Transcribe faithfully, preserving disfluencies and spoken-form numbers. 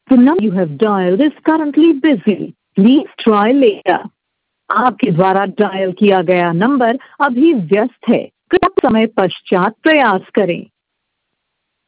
The number you have dialed is currently busy. Please try later. आपके द्वारा dial किया गया नंबर अभी व्यस्त है। कुछ समय पश्चात प्रयास करें।